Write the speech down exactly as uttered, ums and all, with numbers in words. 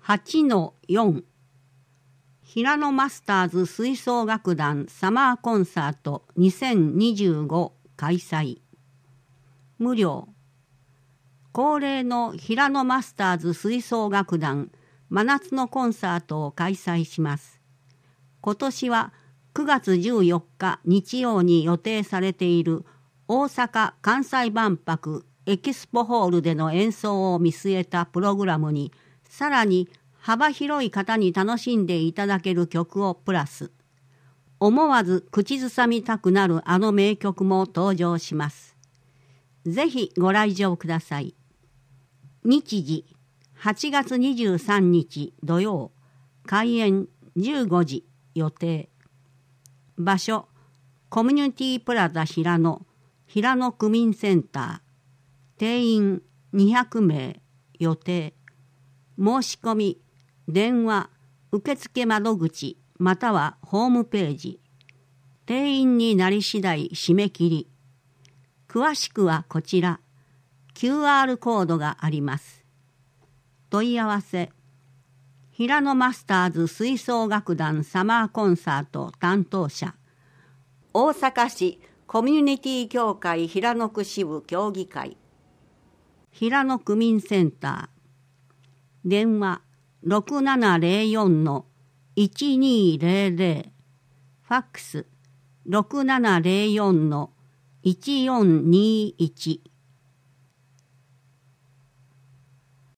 はちのよん 平野マスターズ吹奏楽団サマーコンサートにせんにじゅうご開催。無料。恒例の平野マスターズ吹奏楽団真夏のコンサートを開催します。今年はくがつじゅうよっか日曜に予定されている大阪・関西万博エキスポホールでの演奏を見据えたプログラムに、さらに幅広い方に楽しんでいただける曲をプラス。思わず口ずさみたくなるあの名曲も登場します。ぜひご来場ください。日時はちがつにじゅうさんにち土曜、開演じゅうごじ予定。場所、コミュニティプラザ平野、平野区民センター。定員にひゃくめい予定。申し込み、電話、受付窓口またはホームページ。定員になり次第締め切り。詳しくはこちら。キューアール コードがあります。問い合わせ。平野マスターズ吹奏楽団サマーコンサート担当者。大阪市コミュニティ協会平野区支部協議会。平野区民センター。電話ろくななゼロよんのいちにゼロゼロ。ファックスろくななゼロよんのいちよんにいち。